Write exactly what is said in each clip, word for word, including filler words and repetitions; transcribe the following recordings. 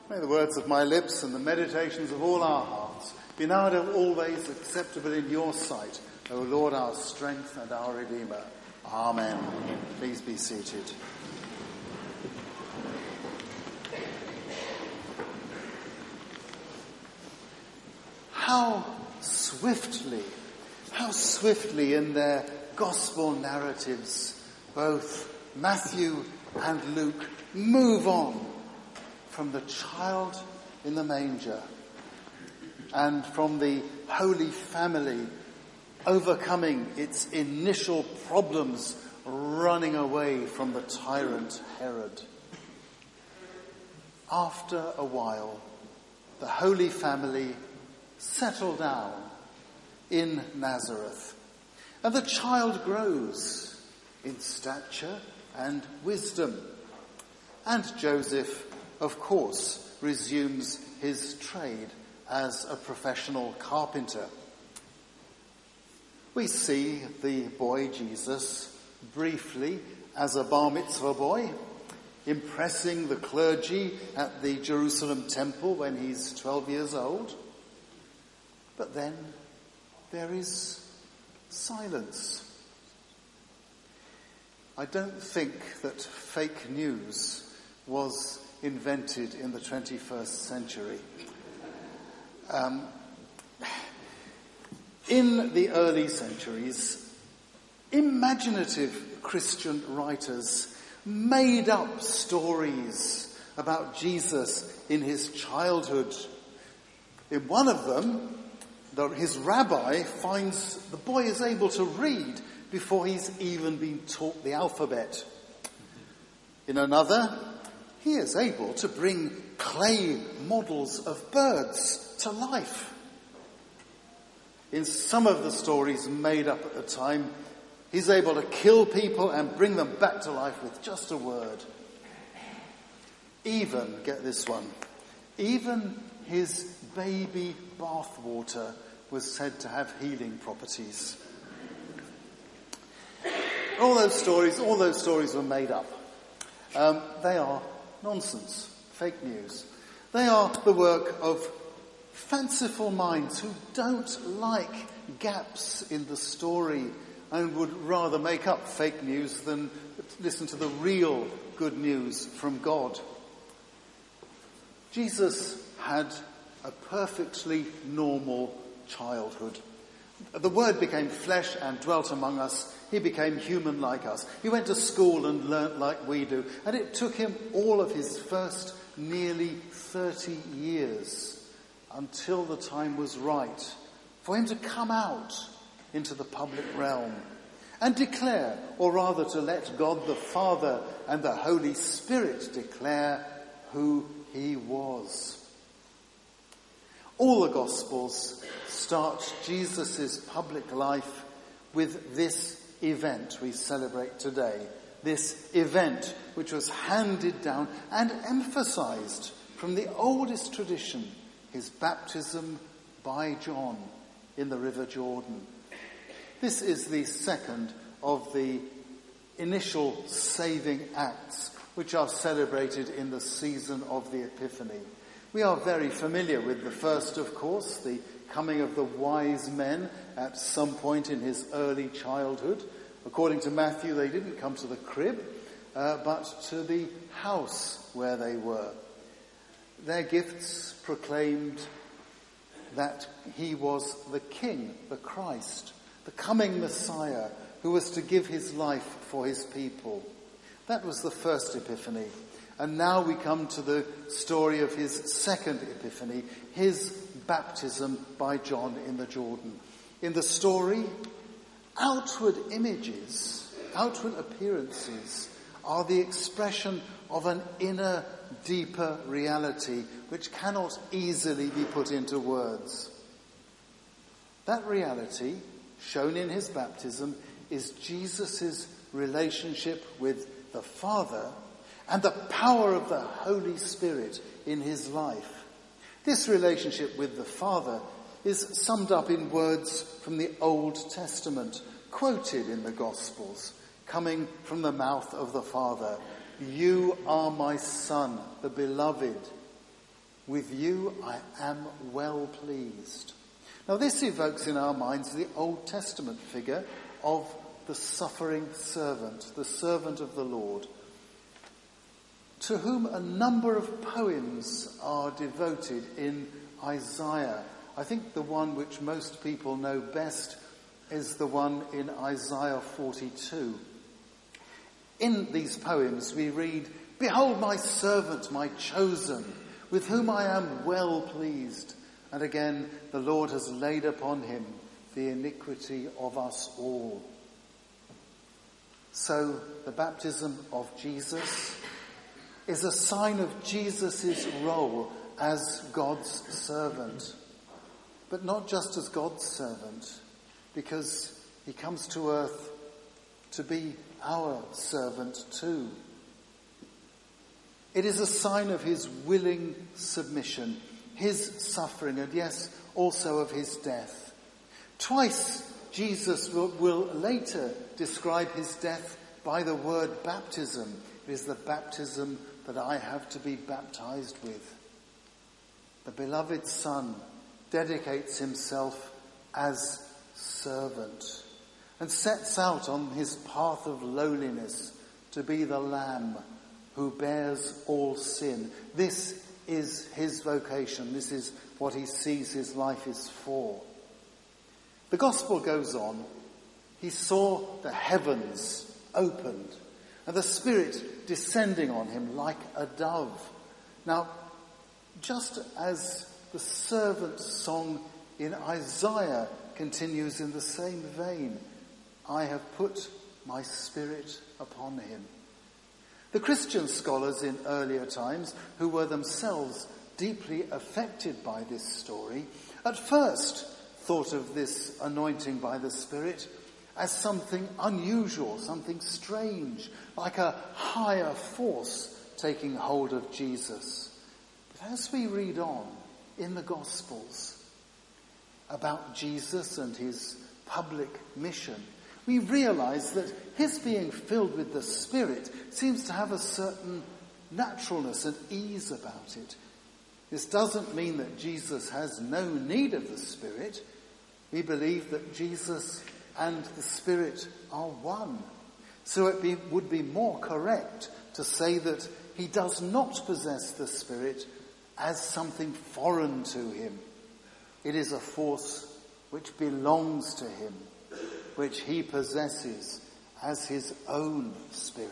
May the words of my lips and the meditations of all our hearts be now and always acceptable in your sight, O Lord, our strength and our Redeemer. Amen. Please be seated. How swiftly, how swiftly in their gospel narratives, both Matthew and Luke move on from the child in the manger and from the Holy Family overcoming its initial problems, running away from the tyrant Herod. After a while, the Holy Family settle down in Nazareth, and the child grows in stature and wisdom. And Joseph, of course, resumes his trade as a professional carpenter. We see the boy Jesus briefly as a bar mitzvah boy, impressing the clergy at the Jerusalem temple when he's twelve years old. But then there is silence. I don't think that fake news was invented in the twenty-first century. Um, in the early centuries, imaginative Christian writers made up stories about Jesus in his childhood. In one of them, his rabbi finds the boy is able to read before he's even been taught the alphabet. In another, he is able to bring clay models of birds to life. In some of the stories made up at the time, he's able to kill people and bring them back to life with just a word. Even, get this one, even his baby bathwater was said to have healing properties. All those stories, all those stories were made up. Um, they are nonsense, fake news. They are the work of fanciful minds who don't like gaps in the story and would rather make up fake news than listen to the real good news from God. Jesus had a perfectly normal childhood. The Word became flesh and dwelt among us. He became human like us. He went to school and learnt like we do. And it took him all of his first nearly thirty years until the time was right for him to come out into the public realm and declare, or rather to let God the Father and the Holy Spirit declare who he was. All the Gospels start Jesus' public life with this event we celebrate today. This event which was handed down and emphasized from the oldest tradition, his baptism by John in the River Jordan. This is the second of the initial saving acts which are celebrated in the season of the Epiphany. We are very familiar with the first, of course, the coming of the wise men at some point in his early childhood. According to Matthew, they didn't come to the crib, uh, but to the house where they were. Their gifts proclaimed that he was the King, the Christ, the coming Messiah, who was to give his life for his people. That was the first Epiphany. And now we come to the story of his second Epiphany, his baptism by John in the Jordan. In the story, outward images, outward appearances are the expression of an inner, deeper reality which cannot easily be put into words. That reality, shown in his baptism, is Jesus' relationship with the Father and the power of the Holy Spirit in his life. This relationship with the Father is summed up in words from the Old Testament, quoted in the Gospels, coming from the mouth of the Father. You are my Son, the beloved. With you I am well pleased. Now this evokes in our minds the Old Testament figure of the suffering servant, the servant of the Lord, to whom a number of poems are devoted in Isaiah. I think the one which most people know best is the one in Isaiah forty-two. In these poems we read, "Behold my servant, my chosen, with whom I am well pleased. And again, the Lord has laid upon him the iniquity of us all." So the baptism of Jesus is a sign of Jesus' role as God's servant. But not just as God's servant, because he comes to earth to be our servant too. It is a sign of his willing submission, his suffering, and yes, also of his death. Twice Jesus will, will later describe his death by the word baptism. It is the baptism that I have to be baptized with. The beloved Son dedicates himself as servant and sets out on his path of lowliness to be the Lamb who bears all sin. This is his vocation. This is what he sees his life is for. The gospel goes on. He saw the heavens opened and the Spirit descending on him like a dove. Now, just as the servant song in Isaiah continues in the same vein, I have put my Spirit upon him. The Christian scholars in earlier times, who were themselves deeply affected by this story, at first thought of this anointing by the Spirit as something unusual, something strange, like a higher force taking hold of Jesus. But as we read on in the Gospels about Jesus and his public mission, we realize that his being filled with the Spirit seems to have a certain naturalness and ease about it. This doesn't mean that Jesus has no need of the Spirit. We believe that Jesus and the Spirit are one. So it be, would be more correct to say that he does not possess the Spirit as something foreign to him. It is a force which belongs to him, which he possesses as his own Spirit.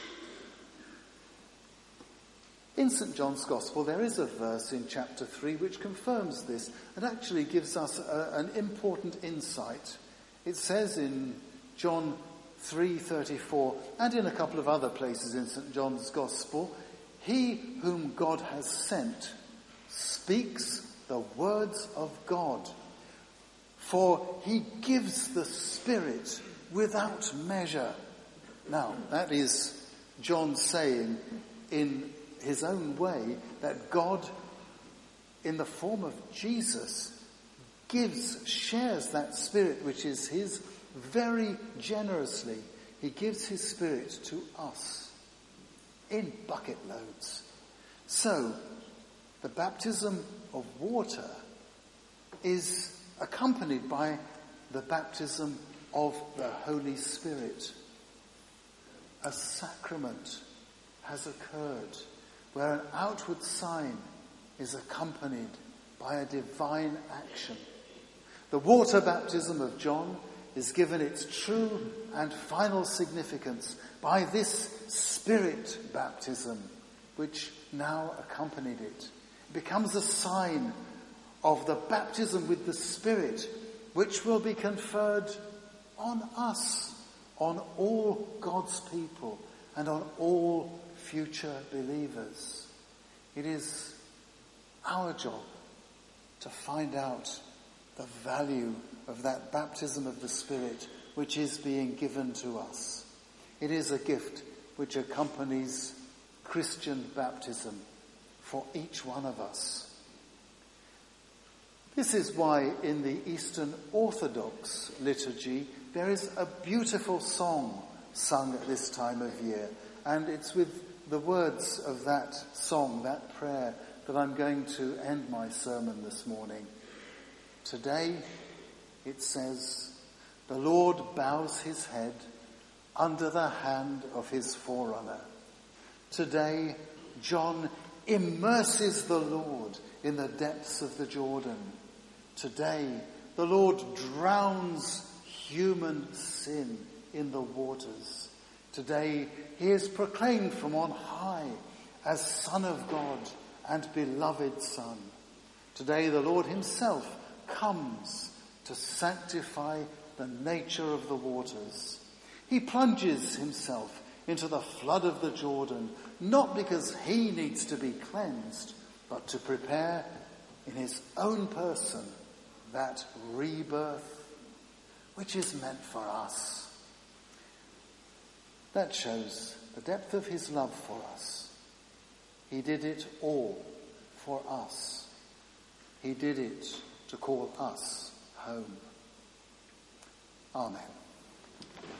In Saint John's Gospel, there is a verse in chapter three which confirms this and actually gives us a, an important insight. It says in John three thirty-four, and in a couple of other places in Saint John's Gospel, "He whom God has sent speaks the words of God, for he gives the Spirit without measure." Now, that is John saying in his own way that God, in the form of Jesus, gives, shares that Spirit which is his very generously. He gives his Spirit to us in bucket loads. So, the baptism of water is accompanied by the baptism of the Holy Spirit. A sacrament has occurred where an outward sign is accompanied by a divine action. The water baptism of John is given its true and final significance by this Spirit baptism, which now accompanied it. It becomes a sign of the baptism with the Spirit, which will be conferred on us, on all God's people, and on all future believers. It is our job to find out the value of that baptism of the Spirit which is being given to us. It is a gift which accompanies Christian baptism for each one of us. This is why in the Eastern Orthodox liturgy there is a beautiful song sung at this time of year, and it's with the words of that song, that prayer, that I'm going to end my sermon this morning. Today, it says, the Lord bows his head under the hand of his forerunner. Today, John immerses the Lord in the depths of the Jordan. Today, the Lord drowns human sin in the waters. Today, he is proclaimed from on high as Son of God and beloved Son. Today, the Lord himself comes to sanctify the nature of the waters. He plunges himself into the flood of the Jordan, not because he needs to be cleansed, but to prepare in his own person that rebirth which is meant for us. That shows the depth of his love for us. He did it all for us. He did it to call us home. Amen.